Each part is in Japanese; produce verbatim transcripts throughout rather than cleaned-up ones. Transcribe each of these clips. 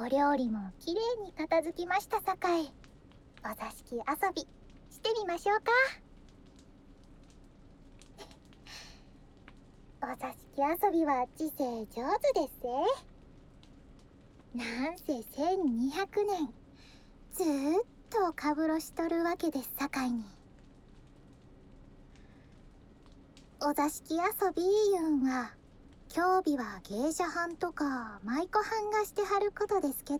お料理もきれいに片付きましたさかい、お座敷遊びしてみましょうか。お座敷遊びは知性上手ですぜ。なんせせんにひゃくねんずーっとかぶろしとるわけですさかいに。お座敷遊びいうんは今日日は芸者はんとか舞妓はんがしてはることですけど、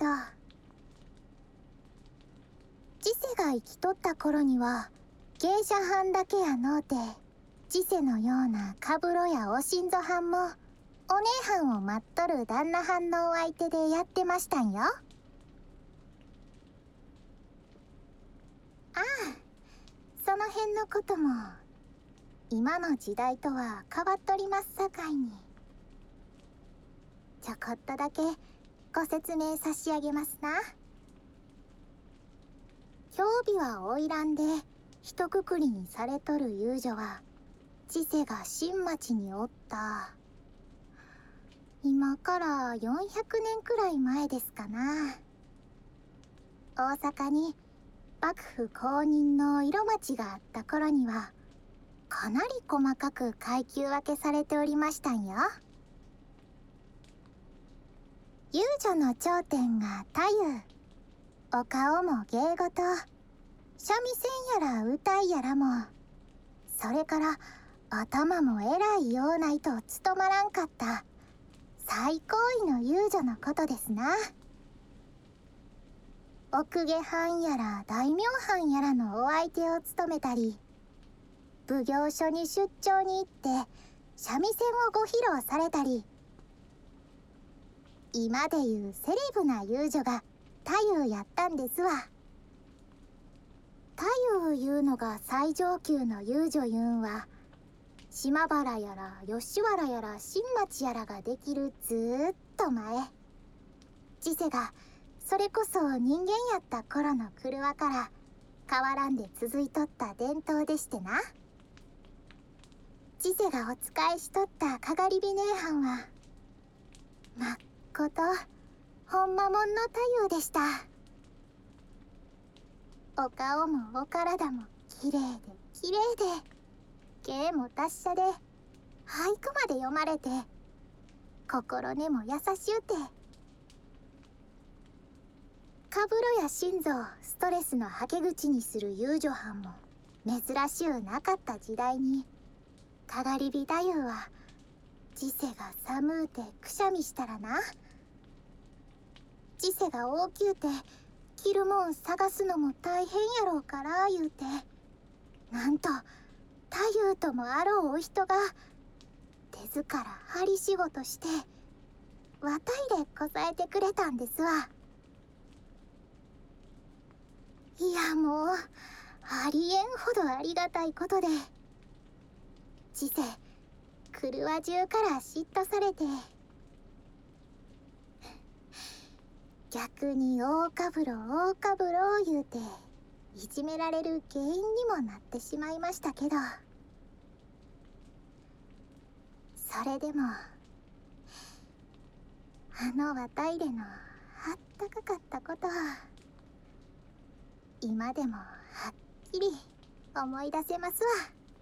知世が生きとった頃には芸者はんだけやのうて、知世のようなかぶろやおしんぞはんもお姉はんを待っとる旦那はんのお相手でやってましたんよ。ああ、その辺のことも今の時代とは変わっとりますさかいに、ちょこっとだけご説明差し上げますな。今日日は花魁で一括りにされとる遊女は、知世が新町におった今からよんひゃくねんくらい前ですかな。大阪に幕府公認の色町があった頃にはかなり細かく階級分けされておりましたんよ。遊女の頂点が太夫、お顔も芸事、三味線やら歌いやらも、それから頭も偉いようないと務まらんかった最高位の遊女のことですな。奥下藩やら大名藩やらのお相手を務めたり、奉行所に出張に行って三味線をご披露されたり、今でいうセレブな遊女が太夫やったんですわ。太夫いうのが最上級の遊女いうんは、島原やら吉原やら新町やらができるずーっと前、知世がそれこそ人間やった頃の廓から変わらんで続いとった伝統でしてな。知世がお仕えしとったかがり火姉はんはまっことほんまもんの太夫でした。お顔もお体もきれいできれいで、芸も達者で俳句まで読まれて、心根も優しゅうて、かぶろや心臓ストレスのはけ口にする遊女はんも珍しゅうなかった時代に、かがり火太夫は知世が寒うてくしゃみしたらな、知世が大きゅうて着るもん探すのも大変やろうから言うて、なんと太夫ともあろうお人が手ずから針仕事してわたいでこさえてくれたんですわ。いやもうありえんほどありがたいことで、知世廓中から嫉妬されて、逆に大かぶろ大かぶろ言うていじめられる原因にもなってしまいましたけど、それでもあのわたいれのあったかかったことは今でもはっきり思い出せますわ。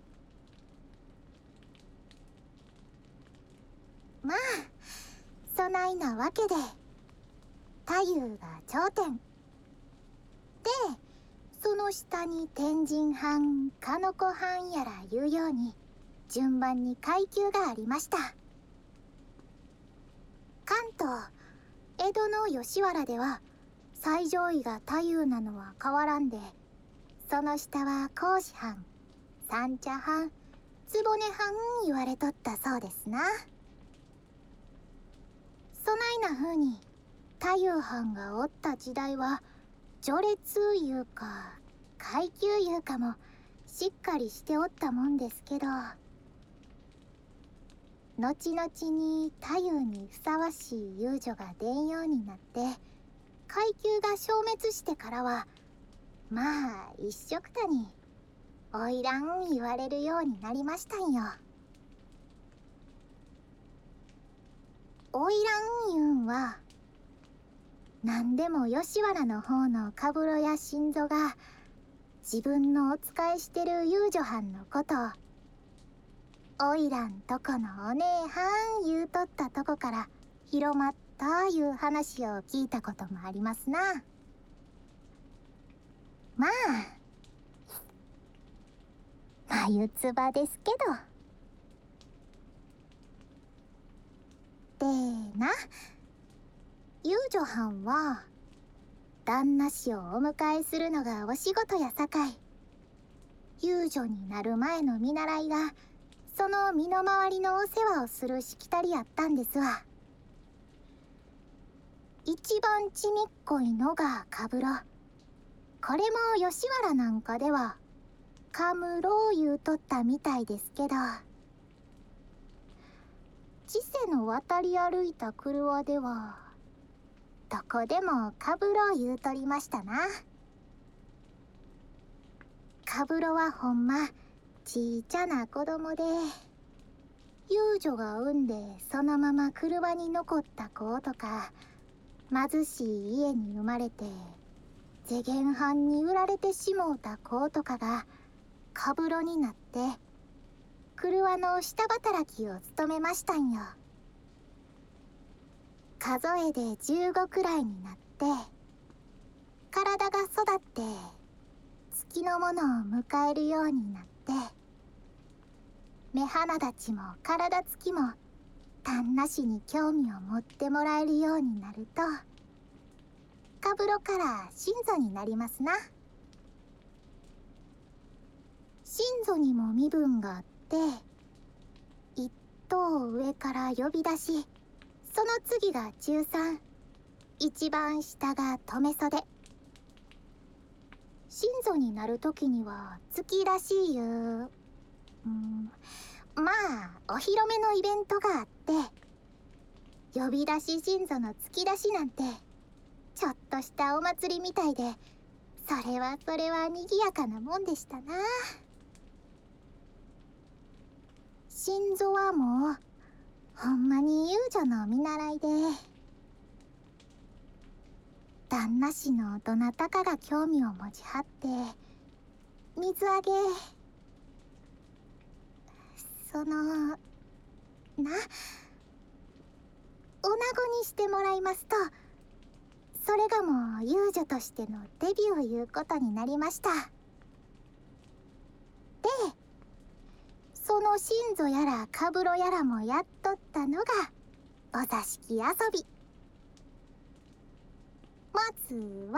まあそないなわけで太夫が頂点で、その下に天神藩鹿の子藩やらいうように順番に階級がありました。関東江戸の吉原では最上位が太夫なのは変わらんで、その下は甲子藩、三茶藩、坪根藩言われとったそうですな。そないな風に太夫藩がおった時代は序列いうか階級いうかもしっかりしておったもんですけど、後々に太夫にふさわしい遊女が出んようになって階級が消滅してからは、まあ一緒くたに花魁言われるようになりましたんよ。花魁いうんは何でも吉原の方のカブロや新蔵が自分のお仕えしてる遊女はんのことをおいらんとこのお姉はん言うとったとこから広まったいう話を聞いたこともありますな。まあ眉唾ですけど。でな、遊女はんは旦那氏をお迎えするのがお仕事やさかい、遊女になる前の見習いがその身の回りのお世話をするしきたりやったんですわ。一番ちみっこいのがカブロ。これも吉原なんかではカムロ言うとったみたいですけど、千世の渡り歩いた車ではどこでもカブロ言うとりましたな。カブロはほんまちいちゃな子供で、遊女が産んでそのまま車に残った子とか、貧しい家に生まれて世間藩に売られてしもうた子とかがカブロになって車の下働きを務めましたんよ。数えでじゅうごくらいになって体が育って月のものを迎えるようになって、目鼻立ちも体つきも旦那氏に興味を持ってもらえるようになると、カブロから新祖になりますな。新祖にも身分があって、一等上から呼び出し、その次が中三、一番下が留め袖。新祖になる時には月らしいいう、うん、まあお披露目のイベントがあって、呼び出し新祖の月出しなんてちょっとしたお祭りみたいで、それはそれは賑やかなもんでしたな。新祖はもうほんまに遊女の見習いで、旦那氏のどなたかが興味を持ちはって水揚げ、そのなおなごにしてもらいますと、それがもう遊女としてのデビューいうことになりました。でその新祖やらカブロやらもやっとったのがお座敷遊び。まずは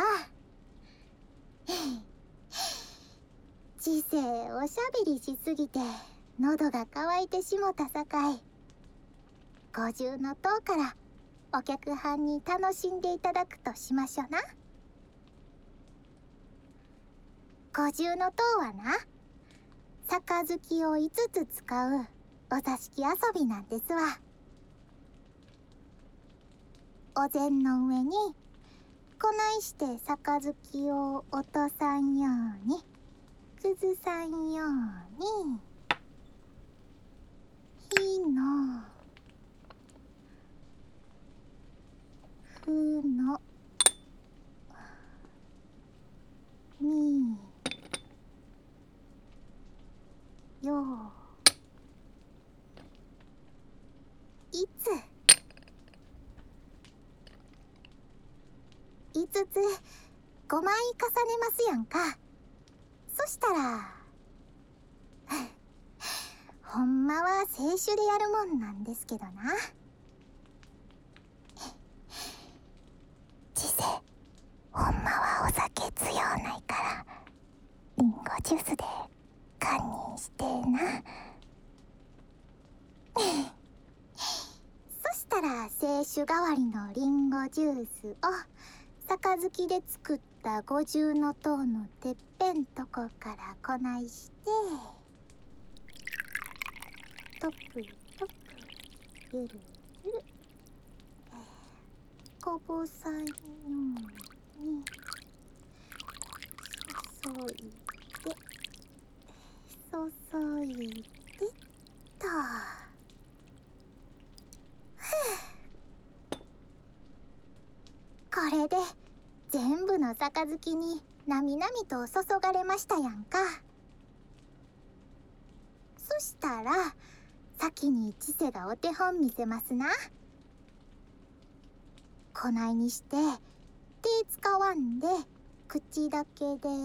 知性おしゃべりしすぎて喉が渇いてしもたさかい、五重の塔からお客はんに楽しんでいただくとしましょな。五重の塔はな、杯をいつつ使うお座敷遊びなんですわ。お膳の上にこないして杯を落とさんように崩さんように火のふのみよいついつつごまい重ねますやんか。そしたらほんまは清酒でやるもんなんですけどな。知世、ほんまはお酒強ないからリンゴジュースで堪忍してな。そしたら清酒代わりのリンゴジュースを杯で作った五重の塔のてっぺんとこからこないして、トップトップゆるゆるこぼさんように注いで注いでと。これで全部の杯になみなみと注がれましたやんか。そしたら先に知世がお手本見せますな。こないにして手使わんで口だけで。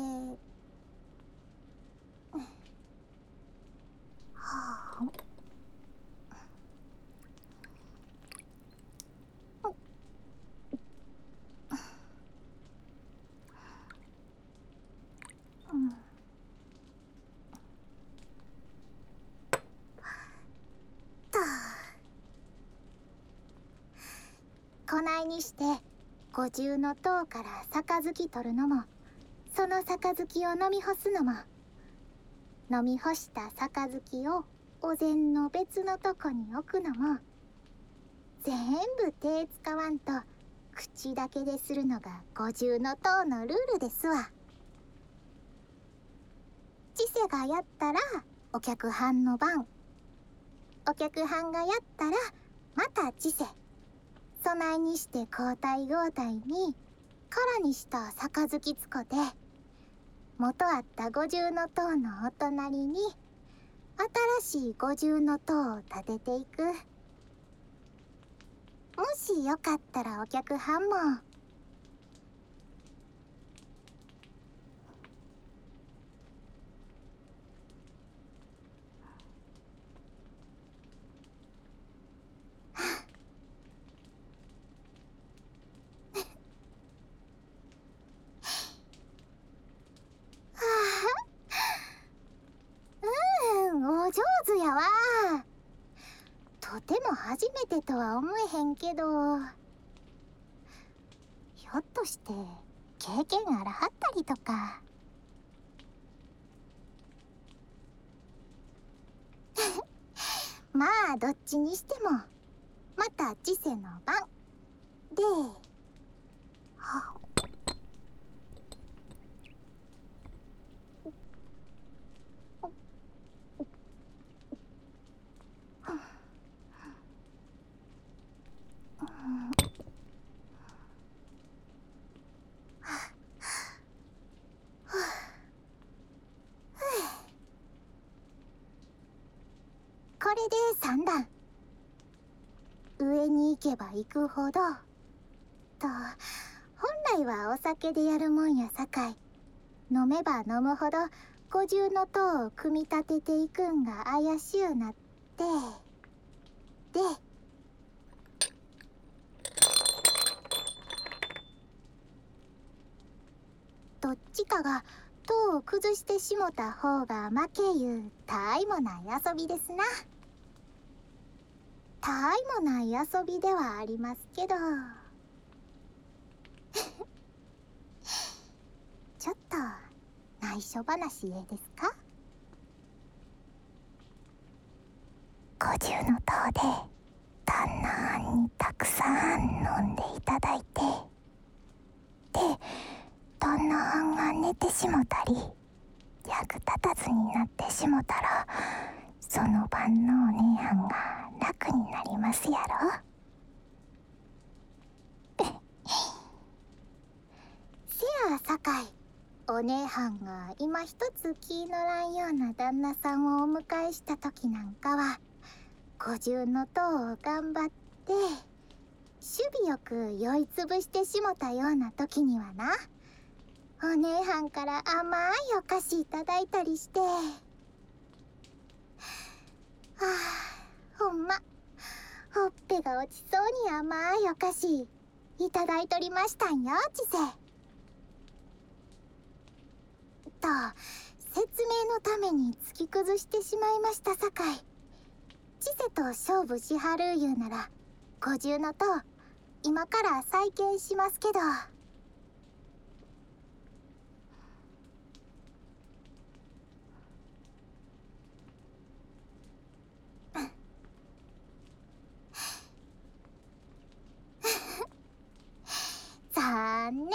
はあ。うん。とこないにして五重塔から杯取るのも、その杯を飲み干すのも、飲み干した杯をお膳の別のとこに置くのも、全部手使わんと口だけでするのが五重塔のルールですわ。知世がやったらお客はんの番、お客はんがやったらまた知世。そないにして交代交代に空にした杯つこて、元あった五重塔のお隣に新しい五重塔を建てていく。もしよかったらお客はんも。うん、お上手やわ。とても初めてとは思えへんけど、ひょっとして経験あらはったりとか。まあどっちにしてもまた知世の番で。はこれでさん段。上に行けば行くほどと、本来はお酒でやるもんやさかい、飲めば飲むほど五重塔を組み立てていくんが怪しゅうなって、でどっちかが塔を崩してしもた方が負けいうたあいもない遊びですな。たあいもない遊びではありますけどちょっと内緒話ええですか。五重塔で旦那はんにたくさん飲んでいただいて、で旦那はんが寝てしもたり役立たずになってしもたら、その晩のお姉はんが楽になりますやろ。せやさかい、お姉はんが今一つ気のらんような旦那さんをお迎えした時なんかは、五重塔を頑張って守備よく酔いつぶしてしもたような時にはな、お姉はんから甘いお菓子いただいたりして、はあ、ほんまほっぺが落ちそうに甘いお菓子いただいとりましたんよ、知世。と説明のために突き崩してしまいましたさかい、知世と勝負しはるいうなら五重塔今から再建しますけど。残念。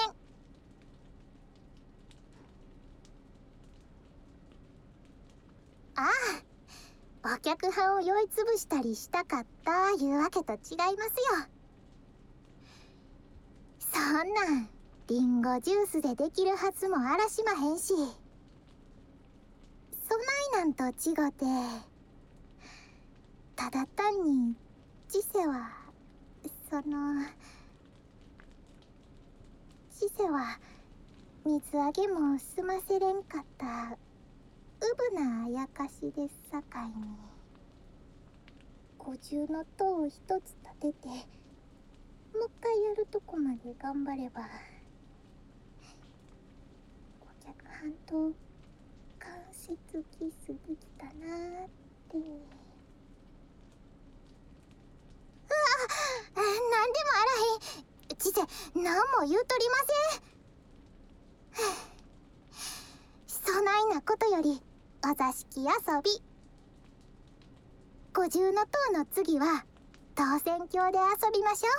ああ、お客はんを酔いつぶしたりしたかったいうわけと違いますよ。そんなんリンゴジュースでできるはずもあらしまへんし、そないなんと違ってただ単にジセはそのジセは水揚げも済ませれんかったうぶなあやかしですさかいに、五重の塔を一つ立ててもう一回やるとこまで頑張ればお客はんと関節キスできたなーって。ああ、なんでもあらへん。ちせ、なんも言うとりません。そないなことよりお座敷遊び。五重の塔の次は当選鏡で遊びましょ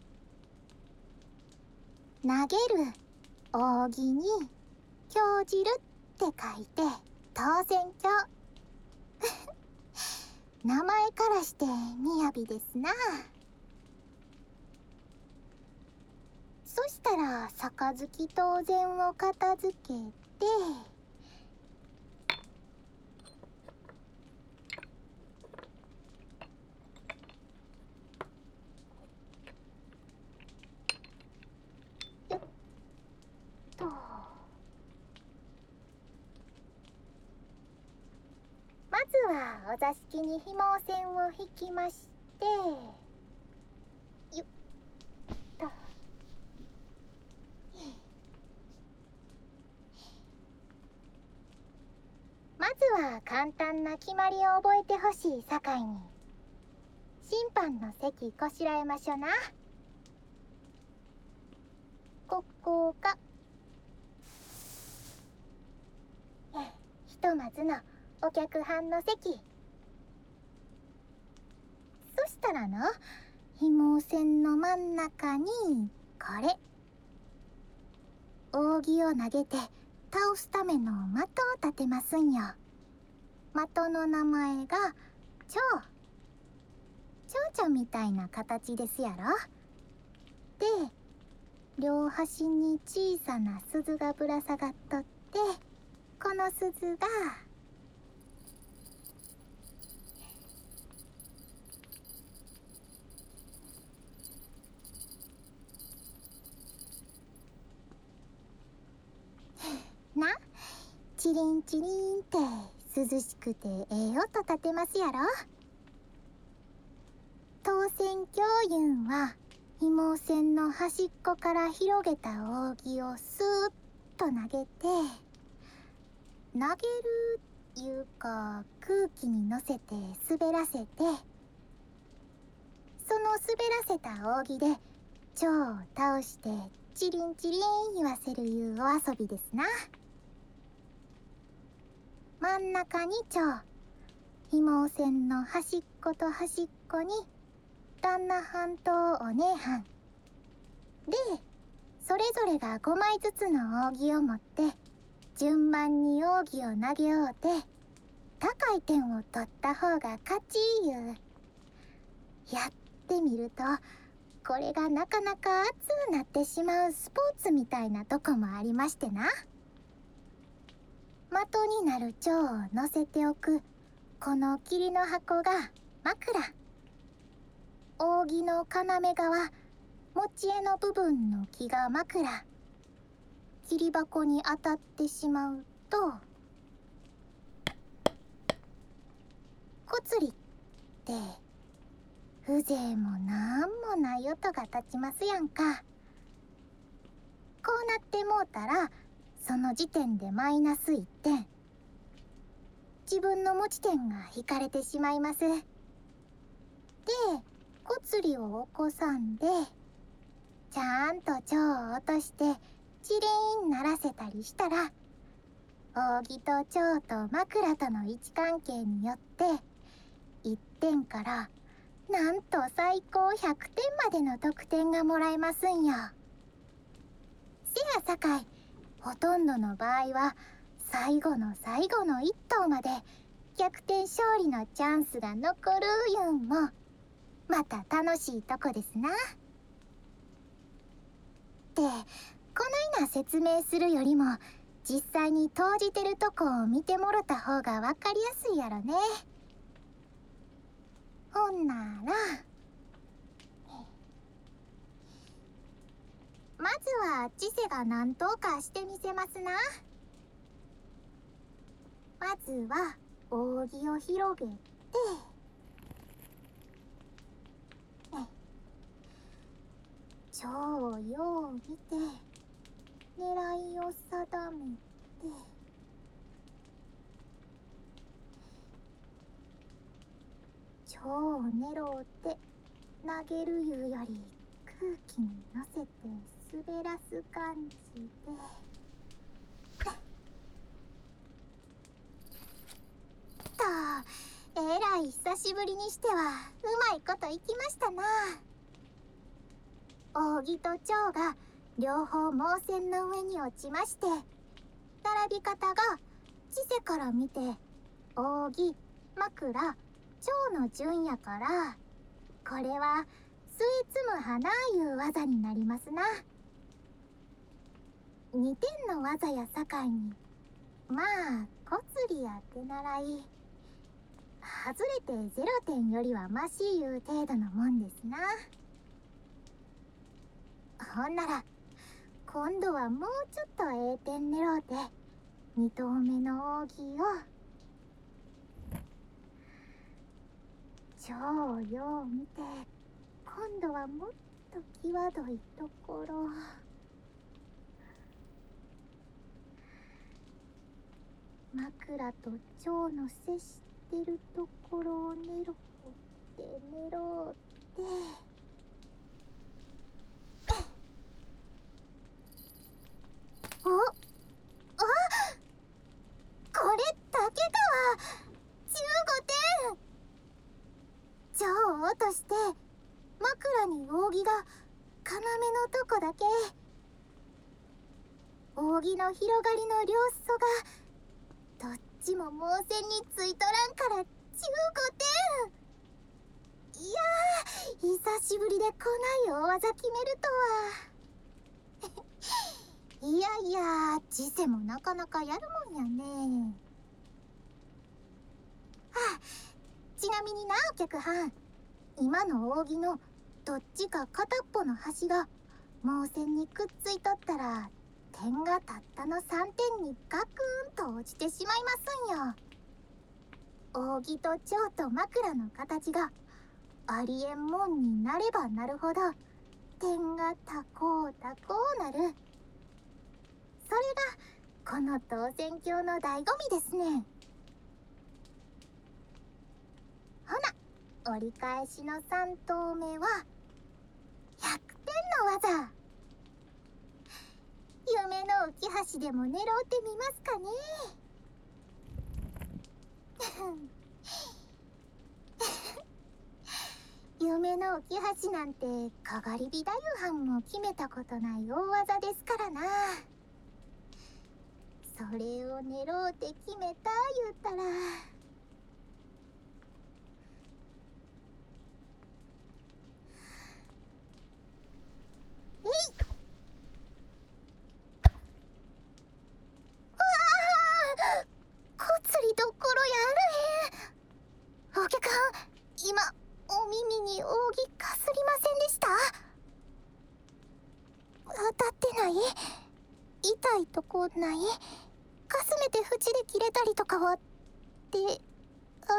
う。投げる扇に興じるって書いて当選鏡。名前からしてみやびですな。そしたら杯当然を片付けて、よっと。まずはお座敷に紐線を引きまして、よっと。まずは簡単な決まりを覚えてほしいさかいに、審判の席こしらえましょな。ここがひとまずのお客はんの席。そしたらの紐線の真ん中にこれ扇を投げて倒すための的を立てますんよ。的の名前が蝶。蝶々みたいな形ですやろ。で、両端に小さな鈴がぶら下がっとって、この鈴がな、チリンチリンって涼しくてええ音立てますやろ。当選鏡いうんは紐線の端っこから広げた扇をスーッと投げて、投げるいうか空気に乗せて滑らせて、その滑らせた扇で蝶を倒してチリンチリン言わせるいうお遊びですな。真ん中に蝶、紐線の端っこと端っこに旦那はんとお姉はんで、それぞれがごまいずつの扇を持って順番に扇を投げ合うて、高い点を取った方が勝ちいう。やってみるとこれがなかなか熱うなってしまうスポーツみたいなとこもありましてな。的になる蝶を乗せておくこの霧の箱が枕。扇の要側持ち柄の部分の木が枕。霧箱に当たってしまうとこつりって風情もなんもない音が立ちますやんか。こうなってもうたらその時点でマイナスいってん、自分の持ち点が引かれてしまいます。で、こつりを起こさんでちゃんと蝶を落としてチリーン鳴らせたりしたら、扇と蝶と枕との位置関係によっていってんからなんと最高ひゃくてんまでの得点がもらえますんよ。せやさかいほとんどの場合は最後の最後の一投まで逆転勝利のチャンスが残るいうんもまた楽しいとこですな。で、ここないな説明するよりも実際に投じてるとこを見てもろた方が分かりやすいやろね。ほんならまずは知世が何とかしてみせますな。まずは扇を広げて、蝶をよう見て狙いを定めて、蝶を狙うて投げるいうより空気に乗せて滑らす感じでと、えらい久しぶりにしてはうまいこといきましたな。扇と蝶が両方毛線の上に落ちまして、並び方が知世から見て扇、枕、蝶の順やから、これは末摘む花いう技になりますな。にてんの技やさかいに、まあこつりや手習い、外れてゼロてんよりはマシいう程度のもんですな。ほんなら今度はもうちょっとええ点狙うてに投目の扇を蝶をよう見て、今度はもっと際どいところ、枕と蝶の接してるところを狙って狙っておあこれだけかわじゅうごてん。蝶を落として枕に扇が要のとこだけ、扇の広がりの両裾がどっちも毛線についとらんからじゅうごてん。いやー、久しぶりでこない大技決めるとはいやいや、知世もなかなかやるもんやね。はあ、ちなみになお客はん、今の扇のどっちか片っぽの端が毛線にくっついとったら、点がたったのさんてんにガクーンと落ちてしまいますんよ。扇と蝶と枕の形がありえんもんになればなるほど点がたこうたこうなる。それがこの当選鏡の醍醐味ですね。ほな、折り返しのさん投目はひゃくてんの技。夢の浮き橋でも狙うてみますかね。夢の浮き橋なんてかがり火太夫はんも決めたことない大技ですからな。それを狙うて決めた言うたら、えいっ、こつりどころやあらへん。お客はん、今お耳に扇かすりませんでした？当たってない？痛いとこない？かすめて縁で切れたりとかはって、あ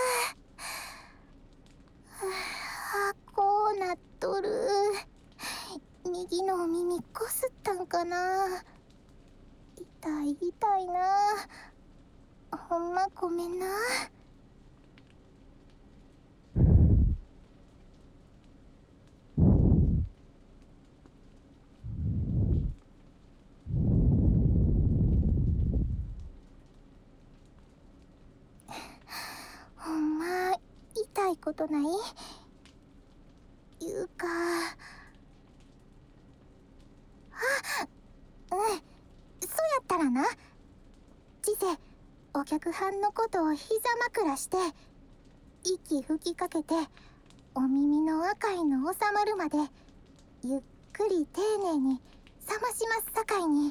あ、こうなっとる。右のお耳こすったんかな。痛い痛いな。ほんまごめんな。ほんま痛いことない？いうか、あ、うん、そうやったらな、知世、お客はんのことを膝枕して息吹きかけてお耳の赤いの収まるまでゆっくり丁寧に冷ましますさかいに。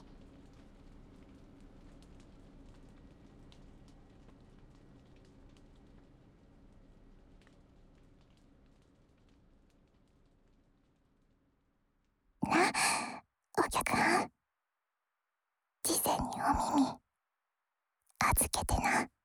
な、お客はん、次世にお耳預けてな。